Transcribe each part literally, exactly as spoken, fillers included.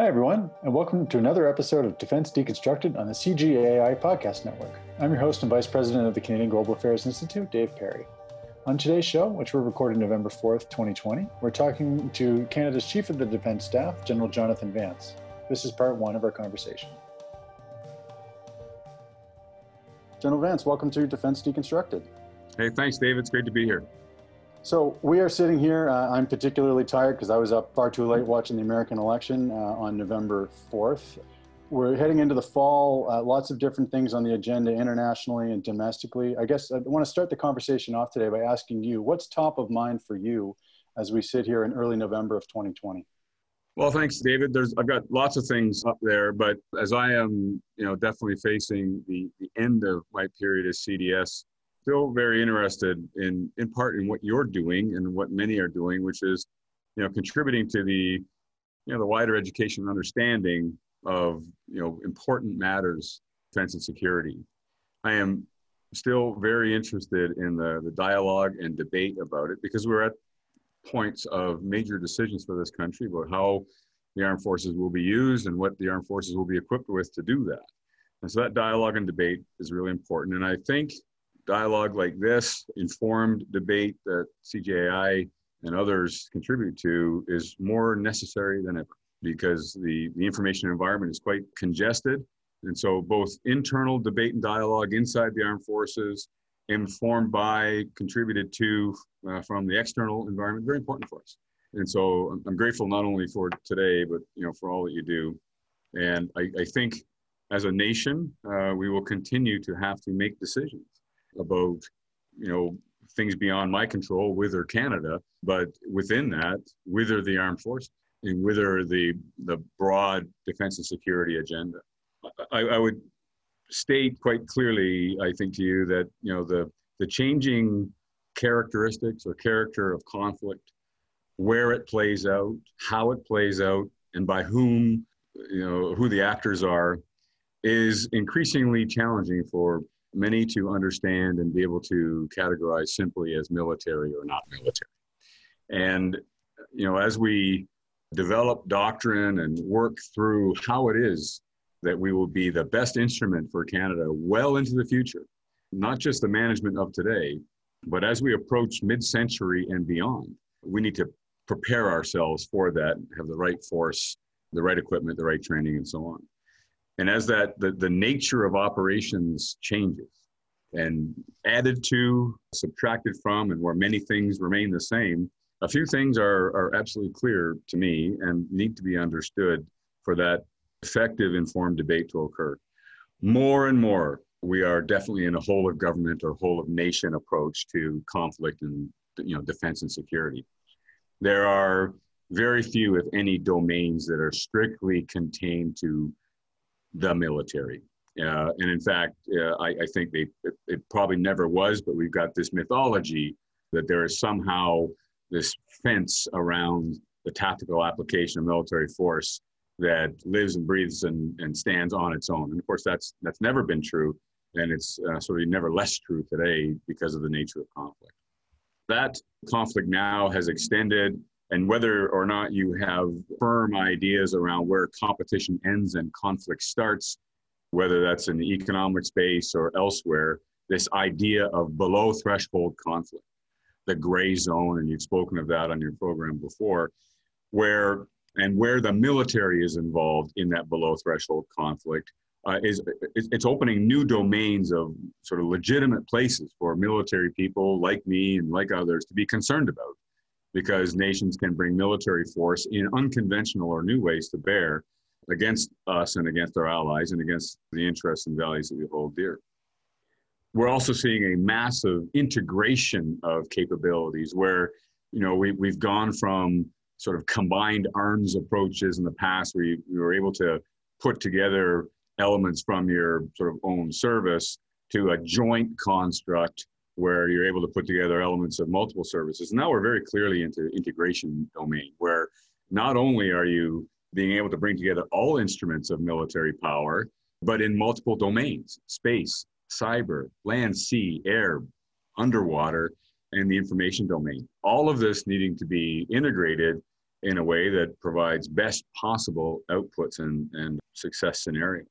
Hi, everyone, and welcome to another episode of Defense Deconstructed on the C G A I Podcast Network. I'm your host and Vice President of the Canadian Global Affairs Institute, Dave Perry. On today's show, which we're recording November fourth, twenty twenty, we're talking to Canada's Chief of the Defense Staff, General Jonathan Vance. This is part one of our conversation. General Vance, welcome to Defense Deconstructed. Hey, thanks, Dave. It's great to be here. So we are sitting here. Uh, I'm particularly tired because I was up far too late watching the American election uh, on November fourth. We're heading into the fall, uh, lots of different things on the agenda internationally and domestically. I guess I want to start the conversation off today by asking you, what's top of mind for you as we sit here in early November of twenty twenty? Well, thanks, David. There's, I've got lots of things up there, but as I am, you know, definitely facing the, the end of my period as C D S, still very interested in, in part in what you're doing and what many are doing, which is, you know, contributing to the, you know, the wider education and understanding of, you know, important matters, defense and security. I am still very interested in the, the dialogue and debate about it because we're at points of major decisions for this country about how the armed forces will be used and what the armed forces will be equipped with to do that. And so that dialogue and debate is really important. And I think dialogue like this, informed debate that C G A I and others contribute to, is more necessary than ever because the, the information environment is quite congested. And so both internal debate and dialogue inside the armed forces, informed by, contributed to uh, from the external environment, very important for us. And so I'm grateful not only for today, but you know, for all that you do. And I, I think as a nation, uh, we will continue to have to make decisions about, you know, things beyond my control, whether Canada, but within that, whether the armed forces and whether the the broad defense and security agenda. I, I would state quite clearly, I think to you, that, you know, the the changing characteristics or character of conflict, where it plays out, how it plays out, and by whom, you know, who the actors are, is increasingly challenging for many to understand and be able to categorize simply as military or not military. And, you know, as we develop doctrine and work through how it is that we will be the best instrument for Canada well into the future, not just the management of today, but as we approach mid-century and beyond, we need to prepare ourselves for that, have the right force, the right equipment, the right training, and so on. And as that, the, the nature of operations changes and added to, subtracted from, and where many things remain the same, a few things are, are absolutely clear to me and need to be understood for that effective, informed debate to occur. More and more, we are definitely in a whole of government or whole of nation approach to conflict and, you know, defense and security. There are very few, if any, domains that are strictly contained to the military. Uh, and in fact, uh, I, I think they, it, it probably never was, but we've got this mythology that there is somehow this fence around the tactical application of military force that lives and breathes and, and stands on its own. And of course, that's, that's never been true. And it's uh, sort of never less true today because of the nature of conflict. That conflict now has extended, and whether or not you have firm ideas around where competition ends and conflict starts, whether that's in the economic space or elsewhere, this idea of below threshold conflict, the gray zone, and you've spoken of that on your program before, where and where the military is involved in that below threshold conflict, uh, is it's opening new domains of sort of legitimate places for military people like me and like others to be concerned about, because nations can bring military force in unconventional or new ways to bear against us and against our allies and against the interests and values that we hold dear. We're also seeing a massive integration of capabilities where, you know, we, we've gone from sort of combined arms approaches in the past where you, you were able to put together elements from your sort of own service to a joint construct where you're able to put together elements of multiple services. And now we're very clearly into integration domain, where not only are you being able to bring together all instruments of military power, but in multiple domains: space, cyber, land, sea, air, underwater, and the information domain. All of this needing to be integrated in a way that provides best possible outputs and, and success scenarios.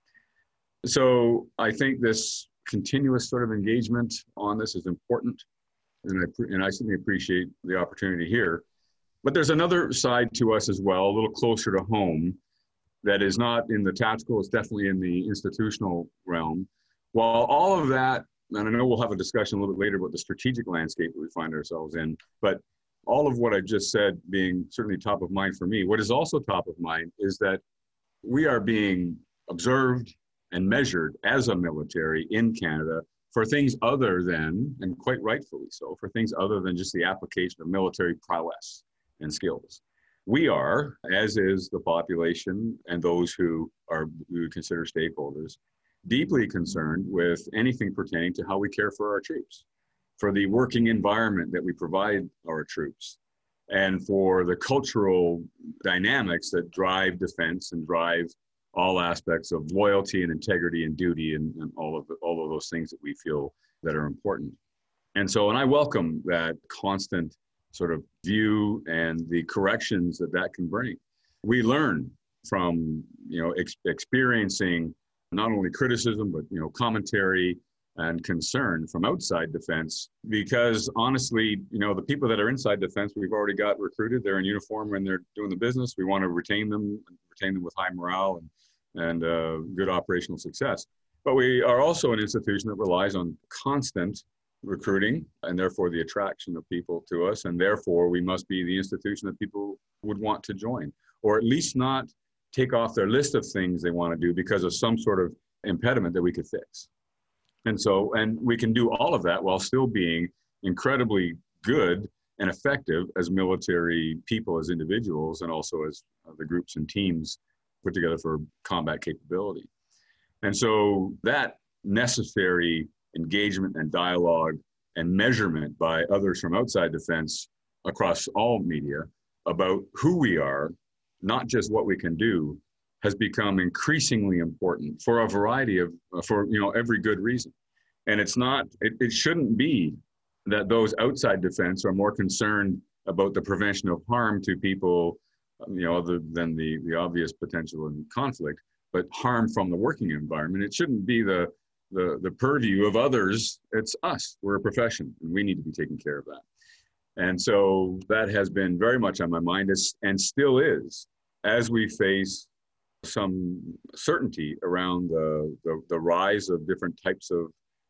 So I think this continuous sort of engagement on this is important, and I, and I certainly appreciate the opportunity here. But there's another side to us as well, a little closer to home, that is not in the tactical, it's definitely in the institutional realm. While all of that, and I know we'll have a discussion a little bit later about the strategic landscape that we find ourselves in, but all of what I just said being certainly top of mind for me, what is also top of mind is that we are being observed and measured as a military in Canada for things other than, and quite rightfully so, for things other than just the application of military prowess and skills. We are, as is the population and those who are we would consider stakeholders, deeply concerned with anything pertaining to how we care for our troops, for the working environment that we provide our troops, and for the cultural dynamics that drive defense and drive all aspects of loyalty and integrity and duty and, and all of the, all of those things that we feel that are important. And so, and I welcome that constant sort of view and the corrections that that can bring. We learn from, you know, ex- experiencing not only criticism, but, you know, commentary and concern from outside defense, because honestly, you know, the people that are inside defense, we've already got recruited, they're in uniform and they're doing the business. We want to retain them, retain them with high morale and, and uh, good operational success. But we are also an institution that relies on constant recruiting and therefore the attraction of people to us. And therefore we must be the institution that people would want to join, or at least not take off their list of things they want to do because of some sort of impediment that we could fix. And so, and we can do all of that while still being incredibly good and effective as military people, as individuals, and also as uh, the groups and teams put together for combat capability. And so that necessary engagement and dialogue and measurement by others from outside defense across all media about who we are, not just what we can do, has become increasingly important for a variety of, for, you know, every good reason. And it's not, it, it shouldn't be that those outside defense are more concerned about the prevention of harm to people, you know, other than the, the obvious potential in conflict, but harm from the working environment. It shouldn't be the, the, the purview of others. It's us. We're a profession, and we need to be taking care of that. And so that has been very much on my mind, and still is, as we face some certainty around the, the, the rise of different types of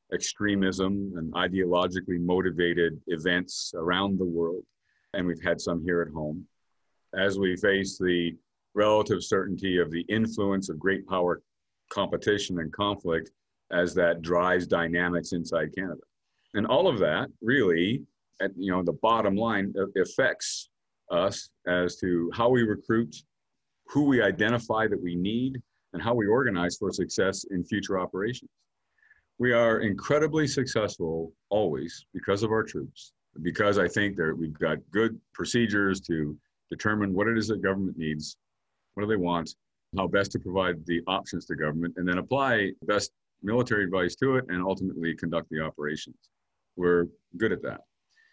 extremism and ideologically motivated events around the world. And we've had some here at home. As we face the relative certainty of the influence of great power competition and conflict as that drives dynamics inside Canada. And all of that really, at, you know, the bottom line affects us as to how we recruit, who we identify that we need, and how we organize for success in future operations. We are incredibly successful always because of our troops, because I think that we've got good procedures to determine what it is that government needs, what do they want, how best to provide the options to government, and then apply best military advice to it and ultimately conduct the operations. We're good at that.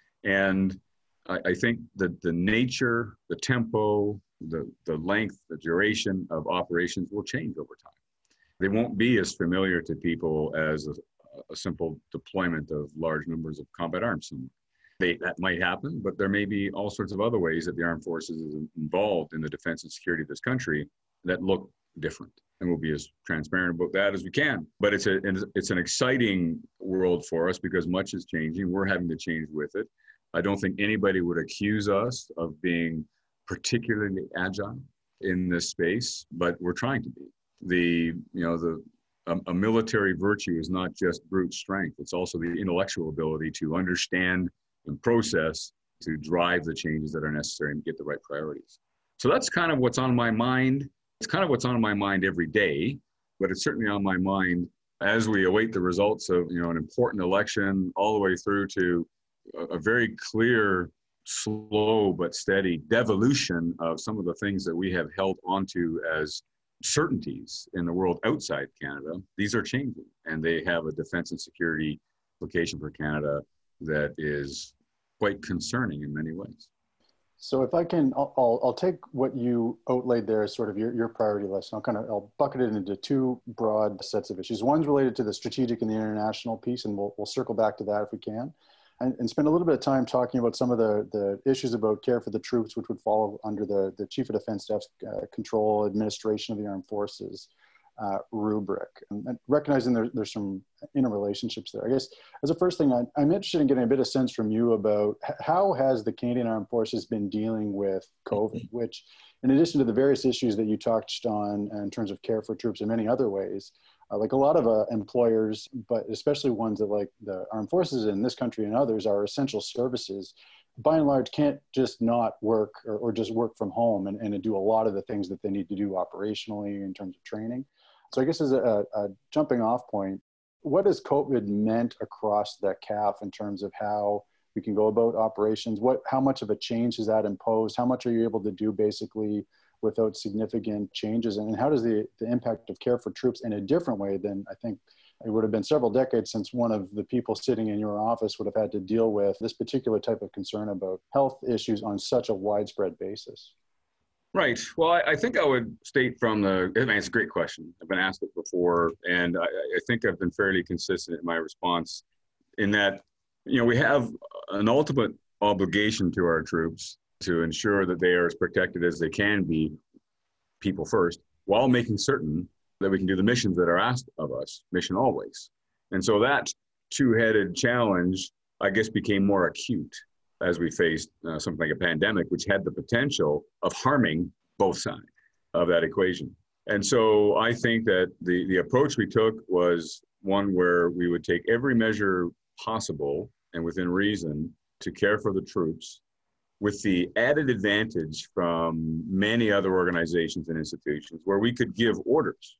And I, I think that the nature, the tempo, the, the length, the duration of operations will change over time. They won't be as familiar to people as a, a simple deployment of large numbers of combat arms. And they, that might happen, but there may be all sorts of other ways that the armed forces is involved in the defense and security of this country that look different. And we'll be as transparent about that as we can. But it's, a, it's an exciting world for us because much is changing. We're having to change with it. I don't think anybody would accuse us of being particularly agile in this space, but we're trying to be. The, you know, the, um, a military virtue is not just brute strength. It's also the intellectual ability to understand and process to drive the changes that are necessary and get the right priorities. So that's kind of what's on my mind. It's kind of what's on my mind every day, but it's certainly on my mind as we await the results of, you know, an important election all the way through to a, a very clear, slow but steady devolution of some of the things that we have held onto as certainties in the world outside Canada. These are changing, and they have a defense and security implication for Canada that is quite concerning in many ways. So if I can, I'll, I'll, I'll take what you outlaid there as sort of your, your priority list. And I'll kind of, I'll bucket it into two broad sets of issues. One's related to the strategic and the international piece, and we'll, we'll circle back to that if we can. And, and spend a little bit of time talking about some of the, the issues about care for the troops, which would fall under the, the Chief of Defense Staff's uh, control, administration of the armed forces uh, rubric. And, and recognizing there, there's some interrelationships there. I guess as a first thing, I, I'm interested in getting a bit of sense from you about how has the Canadian Armed Forces been dealing with COVID, which in addition to the various issues that you touched on in terms of care for troops in many other ways, Uh, like a lot of uh, employers, but especially ones that like the armed forces in this country and others are essential services, by and large can't just not work or, or just work from home and, and do a lot of the things that they need to do operationally in terms of training. So I guess as a, a jumping off point, what has COVID meant across the C A F in terms of how we can go about operations? What, how much of a change has that imposed? How much are you able to do basically without significant changes? And how does the, the impact of care for troops in a different way than I think it would have been several decades since one of the people sitting in your office would have had to deal with this particular type of concern about health issues on such a widespread basis? Right. Well, I, I think I would state from the, I mean, it's a great question. I've been asked it before, and I, I think I've been fairly consistent in my response in that, you know, we have an ultimate obligation to our troops to ensure that they are as protected as they can be, people first, while making certain that we can do the missions that are asked of us, mission always. And so that two-headed challenge, I guess, became more acute as we faced uh, something like a pandemic, which had the potential of harming both sides of that equation. And so I think that the, the approach we took was one where we would take every measure possible and within reason to care for the troops, with the added advantage from many other organizations and institutions where we could give orders.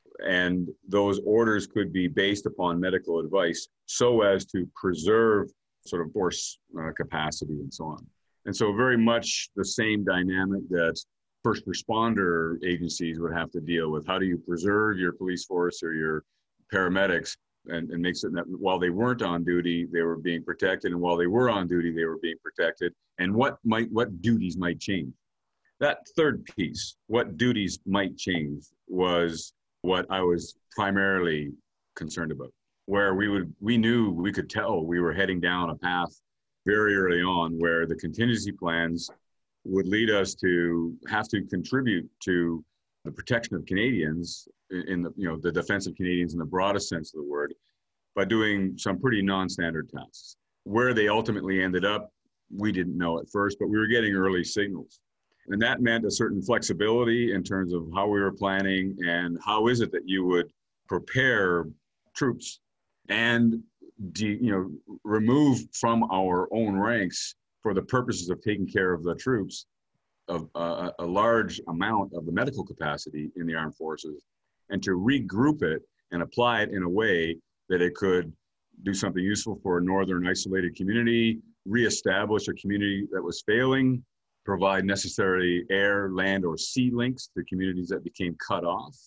And those orders could be based upon medical advice so as to preserve sort of force uh, capacity and so on. And so very much the same dynamic that first responder agencies would have to deal with. How do you preserve your police force or your paramedics and, and make certain that while they weren't on duty, they were being protected, and while they were on duty, they were being protected, and what might, what duties might change. That third piece, what duties might change, was what I was primarily concerned about, where we would, we knew, we could tell we were heading down a path very early on where the contingency plans would lead us to have to contribute to the protection of Canadians in the, you know, the defense of Canadians in the broadest sense of the word, by doing some pretty non-standard tasks. Where they ultimately ended up, we didn't know at first, but we were getting early signals. And that meant a certain flexibility in terms of how we were planning and how is it that you would prepare troops and de, you know, remove from our own ranks for the purposes of taking care of the troops of uh, a large amount of the medical capacity in the armed forces, and to regroup it and apply it in a way that it could do something useful for a northern isolated community, reestablish a community that was failing, provide necessary air, land, or sea links to communities that became cut off.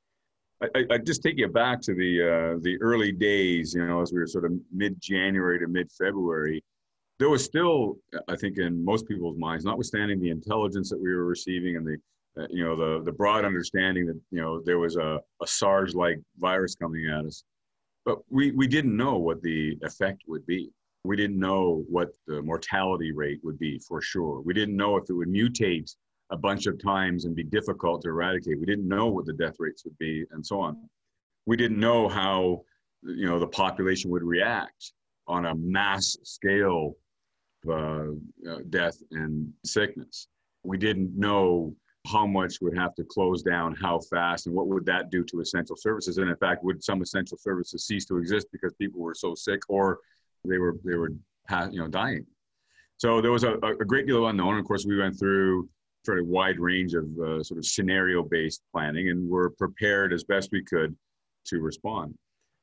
I, I, I just take you back to the uh, the early days, you know, as we were sort of mid-January to mid-February. There was still, I think, in most people's minds, notwithstanding the intelligence that we were receiving and the, uh, you know, the the broad understanding that, you know, there was a, a SARS-like virus coming at us, but we we didn't know what the effect would be. We didn't know what the mortality rate would be for sure. We didn't know if it would mutate a bunch of times and be difficult to eradicate. We didn't know what the death rates would be and so on. We didn't know how, you know, the population would react on a mass scale of uh, uh, death and sickness. We didn't know how much would have to close down, how fast, and what would that do to essential services. And in fact, would some essential services cease to exist because people were so sick, or they were, they were, you know, dying. So there was a, a great deal of unknown. Of course, we went through a very wide range of uh, sort of scenario-based planning, and were prepared as best we could to respond.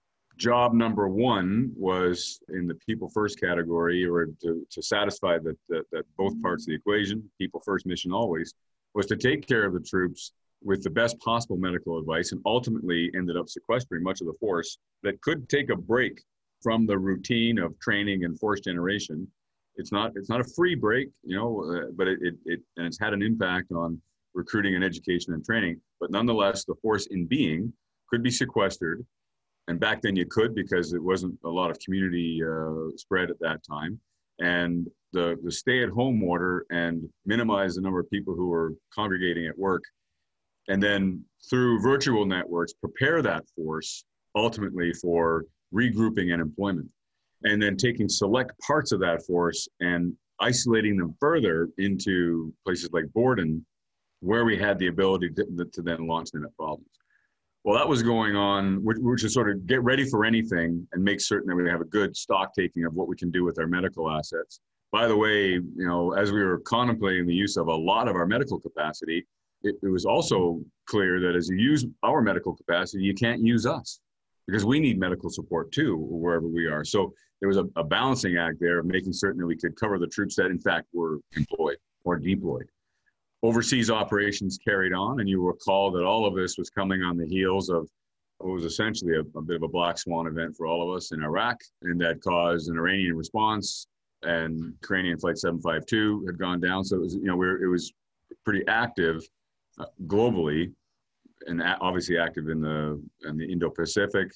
Job number one was in the people first category, or to, to satisfy that, that, that both parts of the equation, people first, mission always, was to take care of the troops with the best possible medical advice, and ultimately ended up sequestering much of the force that could take a break from the routine of training and force generation It's not it's not a free break, you know, uh, but it, it, it and it's had an impact on recruiting and education and training. But nonetheless, the force in being could be sequestered. And back then you could, because it wasn't a lot of community uh, spread at that time. And the, the stay-at-home order and minimize the number of people who were congregating at work. And then through virtual networks, prepare that force ultimately for regrouping and employment. And then taking select parts of that force and isolating them further into places like Borden, where we had the ability to, to then launch them at problems. Well, that was going on, which, which is sort of get ready for anything and make certain that we have a good stock taking of what we can do with our medical assets. By the way, you know, as we were contemplating the use of a lot of our medical capacity, it, it was also clear that as you use our medical capacity, you can't use us, because we need medical support too, wherever we are. So there was a, a balancing act there of making certain that we could cover the troops that in fact were employed or deployed. Overseas operations carried on, and you recall that all of this was coming on the heels of what was essentially a, a bit of a black swan event for all of us in Iraq, and that caused an Iranian response, and Ukrainian Flight seven five two had gone down. So it was, you know, we're, it was pretty active uh, globally, and a- obviously active in the in the Indo-Pacific.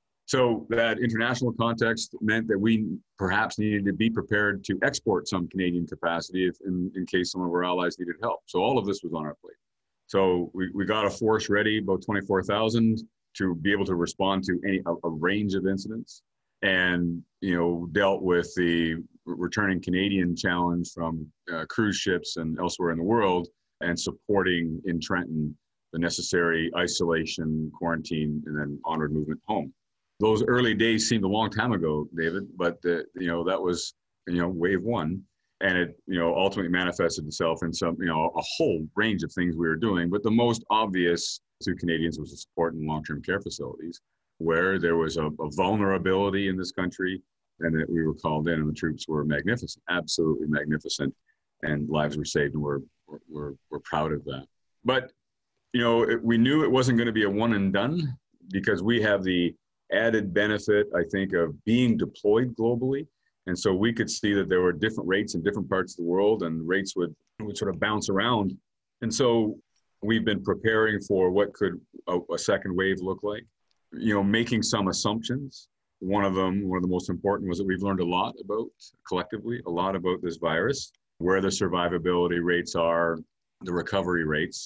So that international context meant that we perhaps needed to be prepared to export some Canadian capacity if in, in case some of our allies needed help. So all of this was on our plate. So we, we got a force ready, about twenty-four thousand, to be able to respond to any a, a range of incidents, and you know, dealt with the returning Canadian challenge from uh, cruise ships and elsewhere in the world, and supporting in Trenton the necessary isolation, quarantine, and then onward movement home. Those early days seemed a long time ago, David, but the, you know, that was, you know, wave one, and it, you know, ultimately manifested itself in some, you know, a whole range of things we were doing. But the most obvious to Canadians was the support in long-term care facilities, where there was a, a vulnerability in this country, and that we were called in, and the troops were magnificent, absolutely magnificent, and lives were saved, and we're we're we're proud of that. But you know, it, we knew it wasn't going to be a one and done, because we have the added benefit, I think, of being deployed globally. And so we could see that there were different rates in different parts of the world, and rates would, would sort of bounce around. And so we've been preparing for what could a, a second wave look like, you know, making some assumptions. One of them, one of the most important, was that we've learned a lot about, collectively, a lot about this virus, where the survivability rates are, the recovery rates.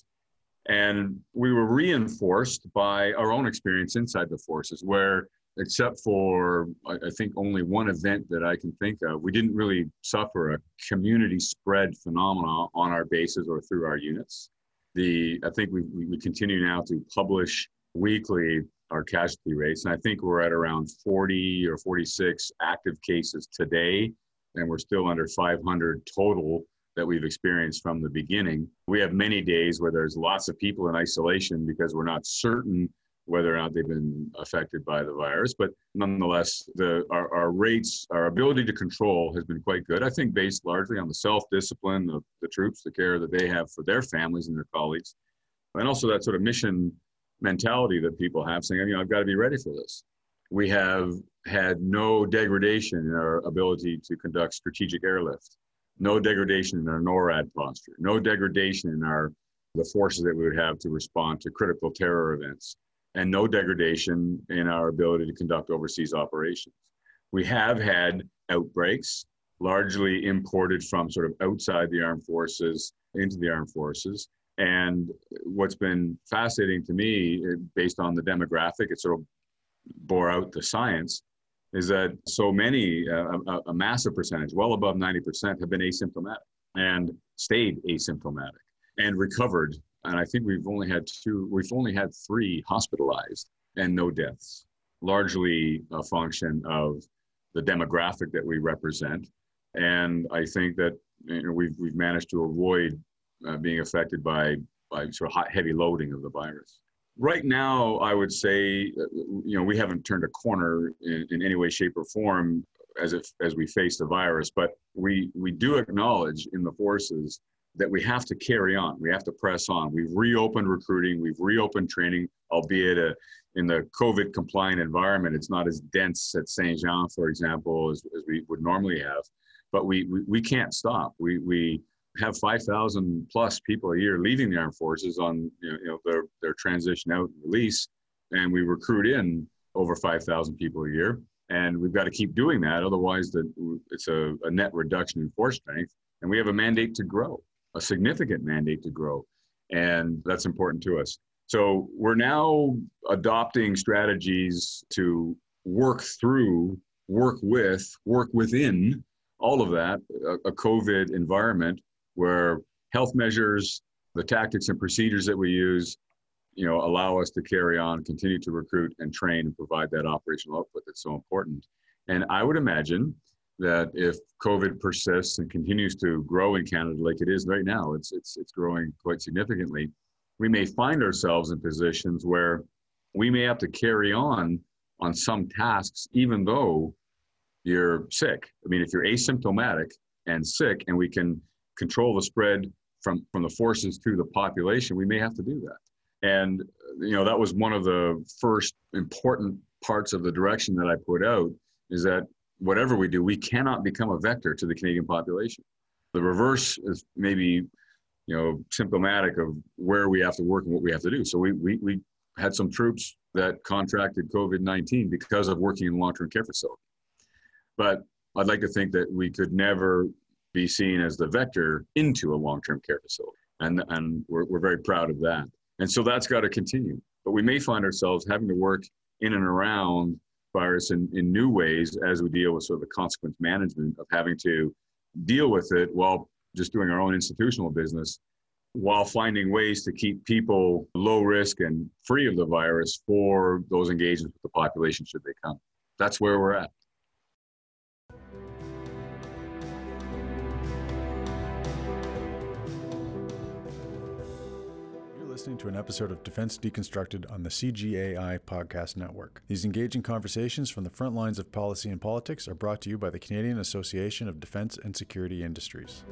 And we were reinforced by our own experience inside the forces, where, except for, I think, only one event that I can think of, we didn't really suffer a community spread phenomena on our bases or through our units. The, I think we, we continue now to publish weekly our casualty rates, and I think we're at around forty or forty-six active cases today, and we're still under five hundred total that we've experienced from the beginning. We have many days where there's lots of people in isolation because we're not certain whether or not they've been affected by the virus. But nonetheless, the, our, our rates, our ability to control has been quite good. I think based largely on the self-discipline of the troops, the care that they have for their families and their colleagues, and also that sort of mission mentality that people have, saying, you know, I've got to be ready for this. We have had no degradation in our ability to conduct strategic airlift. No degradation in our NORAD posture, no degradation in our the forces that we would have to respond to critical terror events, and no degradation in our ability to conduct overseas operations. We have had outbreaks, largely imported from sort of outside the armed forces into the armed forces. And what's been fascinating to me, based on the demographic, it sort of bore out the science, is that so many, uh, a, a massive percentage, well above ninety percent, have been asymptomatic and stayed asymptomatic and recovered. And I think we've only had two, we've only had three hospitalized and no deaths, largely a function of the demographic that we represent. And I think that, you know, we've, we've managed to avoid uh, being affected by, by sort of hot, heavy loading of the virus. Right now, I would say, you know, we haven't turned a corner in, in any way, shape, or form as if as we face the virus, but we we do acknowledge in the forces that we have to carry on. We have to press on. We've reopened recruiting. We've reopened training, albeit a, in the COVID compliant environment. It's not as dense at Saint Jean, for example, as, as we would normally have. but we, we, we can't stop. We, we have five thousand plus people a year leaving the armed forces on you know, you know their, their transition out and release, and we recruit in over five thousand people a year. And we've got to keep doing that. Otherwise, the, it's a, a net reduction in force strength. And we have a mandate to grow, a significant mandate to grow. And that's important to us. So we're now adopting strategies to work through, work with, work within all of that, a, a COVID environment where health measures, the tactics and procedures that we use, you know, allow us to carry on, continue to recruit and train and provide that operational output that's so important. And I would imagine that if COVID persists and continues to grow in Canada like it is right now, it's it's it's growing quite significantly, we may find ourselves in positions where we may have to carry on on some tasks, even though you're sick. I mean, if you're asymptomatic and sick and we can control the spread from, from the forces to the population, we may have to do that. And, you know, that was one of the first important parts of the direction that I put out, is that whatever we do, we cannot become a vector to the Canadian population. The reverse is maybe, you know, symptomatic of where we have to work and what we have to do. So we, we, we had some troops that contracted COVID nineteen because of working in long-term care facility. But I'd like to think that we could never be seen as the vector into a long-term care facility. And, and we're, we're very proud of that. And so that's got to continue. But we may find ourselves having to work in and around virus in, in new ways as we deal with sort of the consequence management of having to deal with it while just doing our own institutional business, while finding ways to keep people low risk and free of the virus for those engagements with the population should they come. That's where we're at. Listening to an episode of Defense Deconstructed on the C G A I Podcast Network. These engaging conversations from the front lines of policy and politics are brought to you by the Canadian Association of Defense and Security Industries.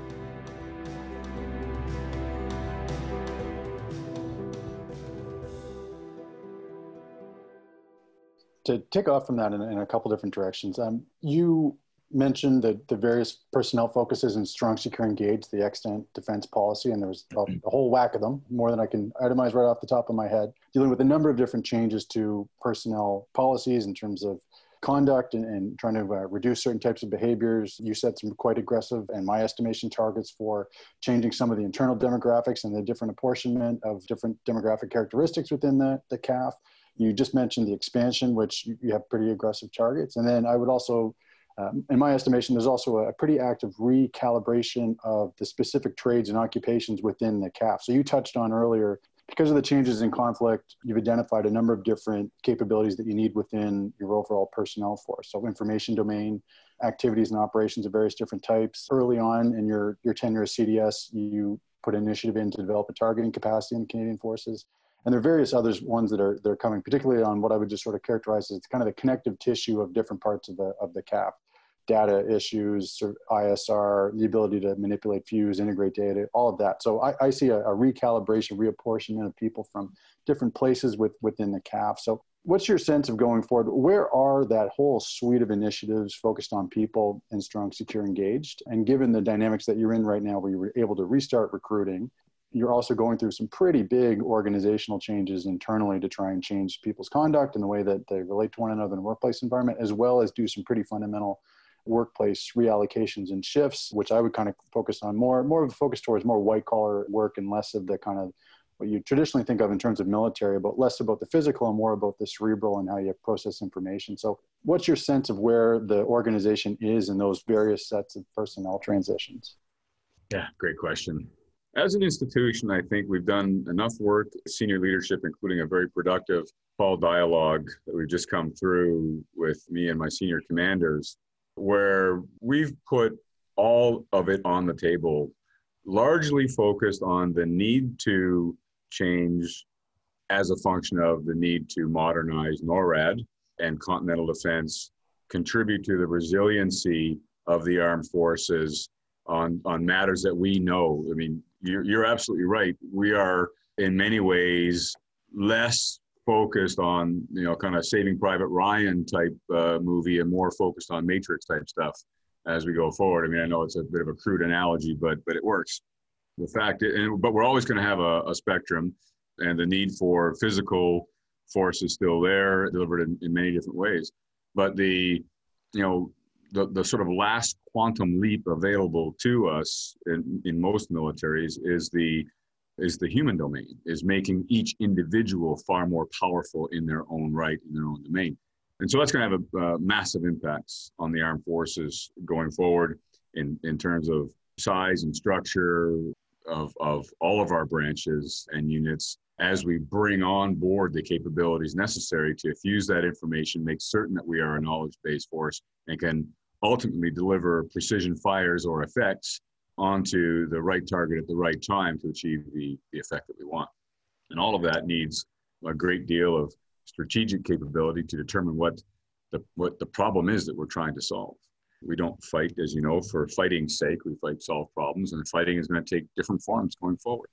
To take off from that in, in a couple different directions, um, you mentioned the, the various personnel focuses in Strong, Secure, Engaged, the extant defense policy, and there was a, a whole whack of them, more than I can itemize right off the top of my head, dealing with a number of different changes to personnel policies in terms of conduct and, and trying to uh, reduce certain types of behaviors. You set some quite aggressive, and my estimation, targets for changing some of the internal demographics and the different apportionment of different demographic characteristics within the, the C A F. You just mentioned the expansion, which you have pretty aggressive targets. And then I would also Um, in my estimation, there's also a pretty active recalibration of the specific trades and occupations within the C A F. So you touched on earlier, because of the changes in conflict, you've identified a number of different capabilities that you need within your overall personnel force. So information domain, activities and operations of various different types. Early on in your, your tenure as C D S, you put an initiative in to develop a targeting capacity in the Canadian forces. And there are various others ones that are, that are coming, particularly on what I would just sort of characterize as kind of the connective tissue of different parts of the, of the C A F. Data issues, I S R, the ability to manipulate, fuse, integrate data, all of that. So I, I see a, a recalibration, reapportionment of people from different places with, within the C A F. So what's your sense of going forward? Where are that whole suite of initiatives focused on people in Strong, Secure, Engaged? And given the dynamics that you're in right now, where you were able to restart recruiting, you're also going through some pretty big organizational changes internally to try and change people's conduct and the way that they relate to one another in the workplace environment, as well as do some pretty fundamental workplace reallocations and shifts, which I would kind of focus on more, more of a focus towards more white collar work and less of the kind of what you traditionally think of in terms of military, but less about the physical and more about the cerebral and how you process information. So what's your sense of where the organization is in those various sets of personnel transitions? Yeah, great question. As an institution, I think we've done enough work, senior leadership, including a very productive fall dialogue that we've just come through with me and my senior commanders, where we've put all of it on the table, largely focused on the need to change as a function of the need to modernize NORAD and continental defense, contribute to the resiliency of the armed forces on, on matters that we know. I mean, you're, you're absolutely right. We are in many ways less focused on, you know, kind of Saving Private Ryan type uh, movie and more focused on Matrix type stuff as we go forward. I mean, I know it's a bit of a crude analogy, but but it works. The fact, and but we're always going to have a, a spectrum, and the need for physical force is still there, delivered in, in many different ways. But the, you know, the the sort of last quantum leap available to us in, in most militaries is the is the human domain, is making each individual far more powerful in their own right, in their own domain. And so that's going to have a, uh, massive impacts on the armed forces going forward in, in terms of size and structure of, of all of our branches and units as we bring on board the capabilities necessary to fuse that information, make certain that we are a knowledge-based force and can ultimately deliver precision fires or effects onto the right target at the right time to achieve the, the effect that we want. And all of that needs a great deal of strategic capability to determine what the, what the problem is that we're trying to solve. We don't fight, as you know, for fighting's sake. We fight to solve problems, and fighting is going to take different forms going forward.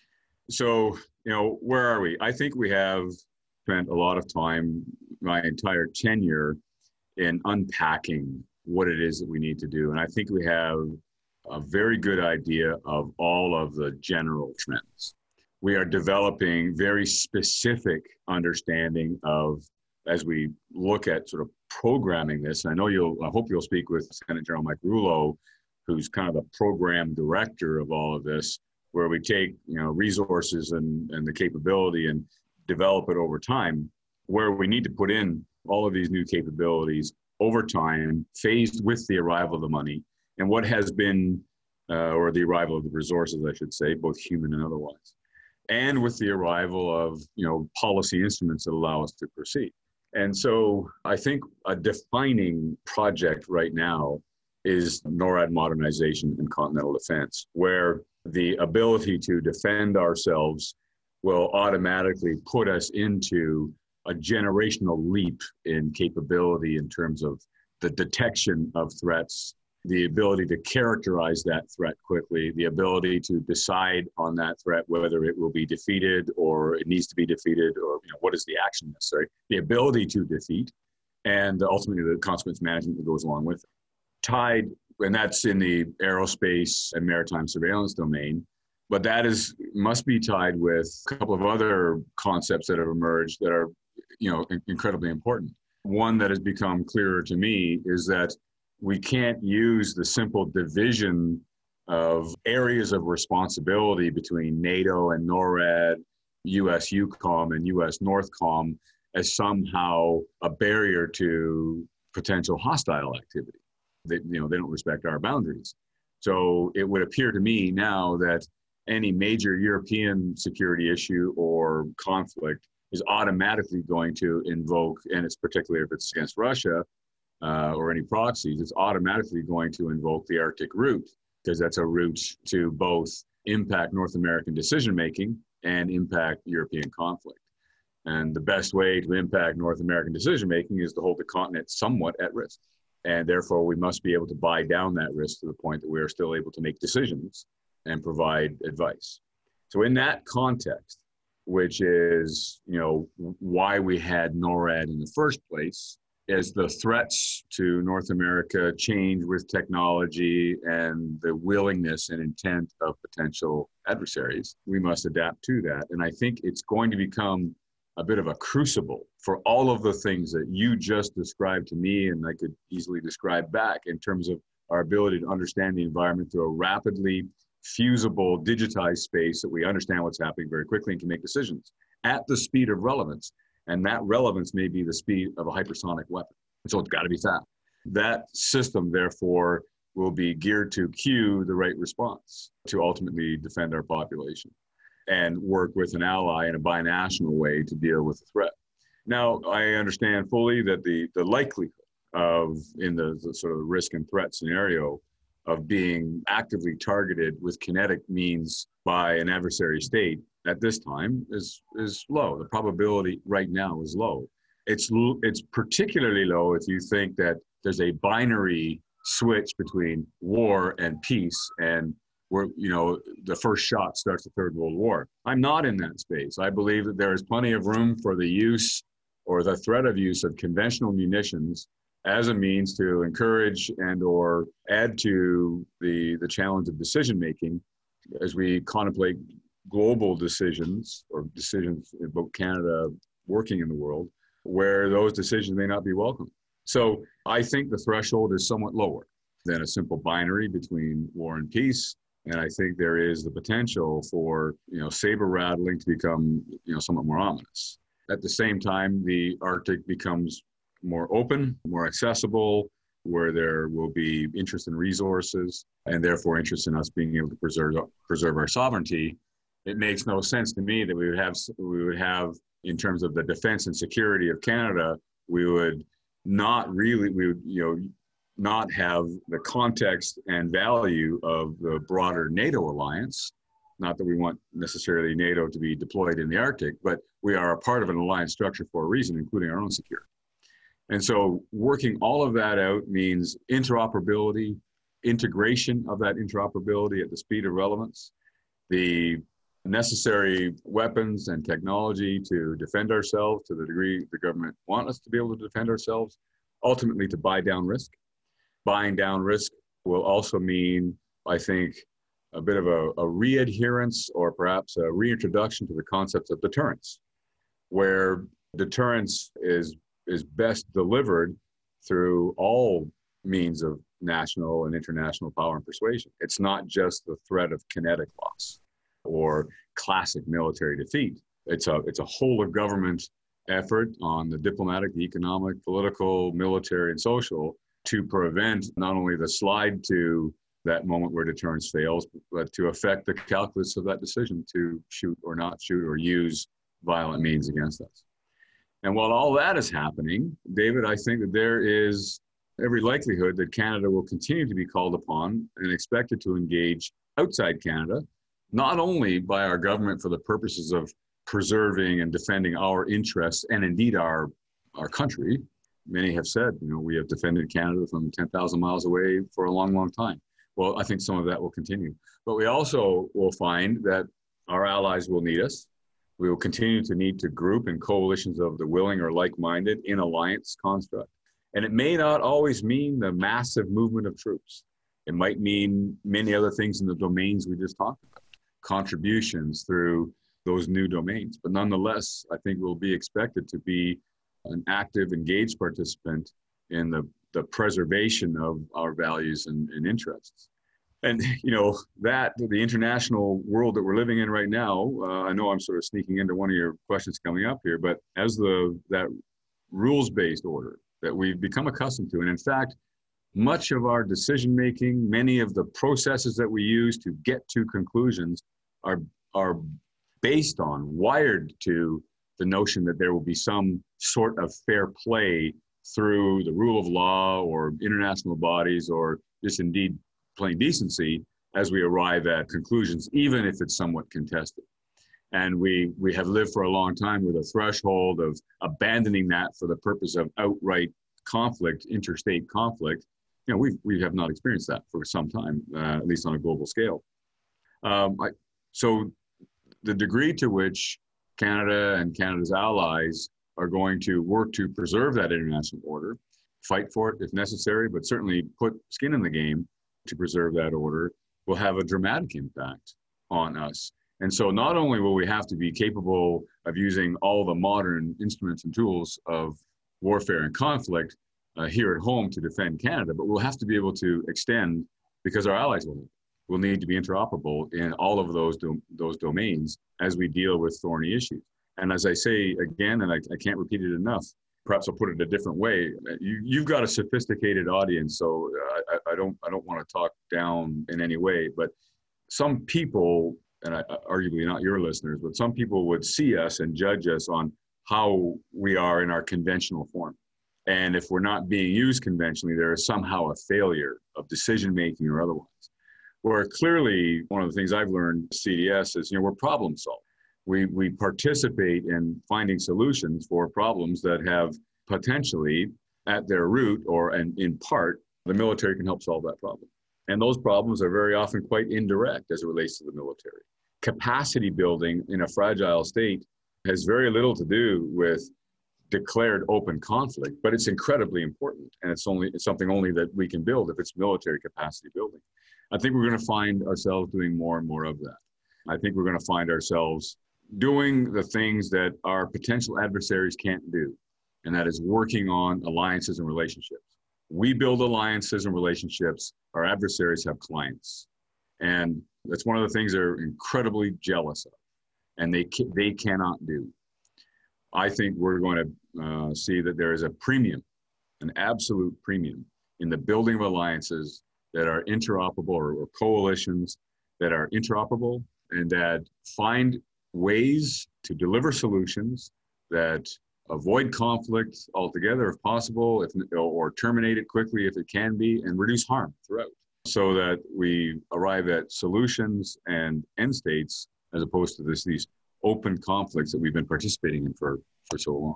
So, you know, where are we? I think we have spent a lot of time, my entire tenure, in unpacking what it is that we need to do. And I think we have a very good idea of all of the general trends. We are developing very specific understanding of, as we look at sort of programming this, and I know you'll, I hope you'll speak with Lieutenant General Mike Rouleau, who's kind of the program director of all of this, where we take, you know, resources and, and the capability and develop it over time, where we need to put in all of these new capabilities over time, phased with the arrival of the money, and what has been, uh, or the arrival of the resources, I should say, both human and otherwise, and with the arrival of, you know, policy instruments that allow us to proceed. And so I think a defining project right now is NORAD modernization and continental defense, where the ability to defend ourselves will automatically put us into a generational leap in capability in terms of the detection of threats, the ability to characterize that threat quickly, the ability to decide on that threat whether it will be defeated or it needs to be defeated, or, you know, what is the action necessary, the ability to defeat, and ultimately the consequence management that goes along with it. Tied, and that's in the aerospace and maritime surveillance domain, but that is must be tied with a couple of other concepts that have emerged that are, you know, incredibly important. One that has become clearer to me is that we can't use the simple division of areas of responsibility between NATO and NORAD, U S EUCOM and U S NORTHCOM as somehow a barrier to potential hostile activity. They, you know, they don't respect our boundaries. So it would appear to me now that any major European security issue or conflict is automatically going to invoke, and it's particularly if it's against Russia, Uh, or any proxies, it's automatically going to invoke the Arctic route, because that's a route to both impact North American decision-making and impact European conflict. And the best way to impact North American decision-making is to hold the continent somewhat at risk. And therefore, we must be able to buy down that risk to the point that we are still able to make decisions and provide advice. So in that context, which is, you know, why we had NORAD in the first place, as the threats to North America change with technology and the willingness and intent of potential adversaries, we must adapt to that. And I think it's going to become a bit of a crucible for all of the things that you just described to me, and I could easily describe back in terms of our ability to understand the environment through a rapidly fusible, digitized space that we understand what's happening very quickly and can make decisions at the speed of relevance. And that relevance may be the speed of a hypersonic weapon. So it's got to be fast. That system, therefore, will be geared to cue the right response to ultimately defend our population and work with an ally in a binational way to deal with the threat. Now, I understand fully that the, the likelihood of, in the, the sort of risk and threat scenario, of being actively targeted with kinetic means by an adversary state at this time is is low. The probability right now is low. It's it's particularly low if you think that there's a binary switch between war and peace, and we're, you know, the first shot starts the Third World War. I'm not in that space. I believe that there is plenty of room for the use or the threat of use of conventional munitions as a means to encourage and or add to the, the challenge of decision-making as we contemplate global decisions or decisions about Canada working in the world, where those decisions may not be welcome. So I think the threshold is somewhat lower than a simple binary between war and peace. And I think there is the potential for, you know, saber rattling to become, you know, somewhat more ominous. At the same time, the Arctic becomes more open, more accessible, where there will be interest in resources and therefore interest in us being able to preserve preserve our sovereignty. It makes no sense to me that we would have we would have in terms of the defense and security of Canada, we would not really we would you know not have the context and value of the broader NATO alliance. Not that we want necessarily NATO to be deployed in the Arctic, but we are a part of an alliance structure for a reason, including our own security. And so working all of that out means interoperability, integration of that interoperability at the speed of relevance, the necessary weapons and technology to defend ourselves to the degree the government want us to be able to defend ourselves, ultimately to buy down risk. Buying down risk will also mean, I think, a bit of a, a readherence or perhaps a reintroduction to the concepts of deterrence, where deterrence is is best delivered through all means of national and international power and persuasion. It's not just the threat of kinetic loss or classic military defeat. It's a, it's a whole of government effort on the diplomatic, the economic, political, military, and social to prevent not only the slide to that moment where deterrence fails, but to affect the calculus of that decision to shoot or not shoot or use violent means against us. And while all that is happening, David, I think that there is every likelihood that Canada will continue to be called upon and expected to engage outside Canada, not only by our government for the purposes of preserving and defending our interests and indeed our, our country. Many have said, you know, we have defended Canada from ten thousand miles away for a long, long time. Well, I think some of that will continue. But we also will find that our allies will need us. We will continue to need to group in coalitions of the willing or like-minded in alliance construct. And it may not always mean the massive movement of troops. It might mean many other things in the domains we just talked about, contributions through those new domains. But nonetheless, I think we'll be expected to be an active, engaged participant in the, the preservation of our values and, and interests. And, you know, that, the international world that we're living in right now, uh, I know I'm sort of sneaking into one of your questions coming up here, but as the that rules-based order that we've become accustomed to, and in fact, much of our decision-making, many of the processes that we use to get to conclusions are, are based on, wired to the notion that there will be some sort of fair play through the rule of law or international bodies or just indeed plain decency as we arrive at conclusions, even if it's somewhat contested. And we, we have lived for a long time with a threshold of abandoning that for the purpose of outright conflict, interstate conflict. You know, we we have not experienced that for some time, uh, at least on a global scale. Um, I, so the degree to which Canada and Canada's allies are going to work to preserve that international order, fight for it if necessary, but certainly put skin in the game to preserve that order, will have a dramatic impact on us. And so not only will we have to be capable of using all the modern instruments and tools of warfare and conflict uh, here at home to defend Canada, but we'll have to be able to extend, because our allies will, will need to be interoperable in all of those, do, those domains as we deal with thorny issues. And as I say again, and I, I can't repeat it enough, perhaps I'll put it a different way. You, you've got a sophisticated audience, so I, I don't I don't want to talk down in any way. But some people, and I, arguably not your listeners, but some people would see us and judge us on how we are in our conventional form. And if we're not being used conventionally, there is somehow a failure of decision making or otherwise. Where clearly, one of the things I've learned at C D S is, you know, we're problem solvers. We, we participate in finding solutions for problems that have potentially at their root or and in part, the military can help solve that problem. And those problems are very often quite indirect as it relates to the military. Capacity building in a fragile state has very little to do with declared open conflict, but it's incredibly important. And it's only it's something only that we can build if it's military capacity building. I think we're going to find ourselves doing more and more of that. I think we're going to find ourselves doing the things that our potential adversaries can't do, and that is working on alliances and relationships. We build alliances and relationships. Our adversaries have clients. And that's one of the things they're incredibly jealous of, and they ca- they cannot do. I think we're going to uh, see that there is a premium, an absolute premium, in the building of alliances that are interoperable, or, or coalitions that are interoperable and that find ways to deliver solutions that avoid conflict altogether if possible, if, or terminate it quickly if it can be, and reduce harm throughout, so that we arrive at solutions and end states as opposed to this, these open conflicts that we've been participating in for, for so long.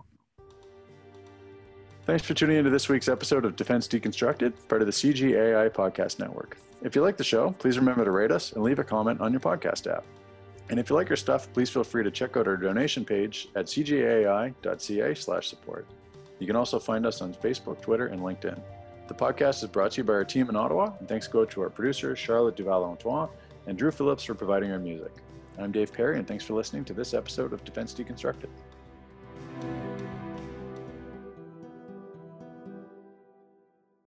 Thanks for tuning into this week's episode of Defense Deconstructed, part of the C G A I Podcast Network. If you like the show, please remember to rate us and leave a comment on your podcast app. And if you like our stuff, please feel free to check out our donation page at c g a i dot c a slash support. You can also find us on Facebook, Twitter, and LinkedIn. The podcast is brought to you by our team in Ottawa, and thanks go to our producers, Charlotte Duval-Antoine and Drew Phillips, for providing our music. I'm Dave Perry, and thanks for listening to this episode of Defense Deconstructed.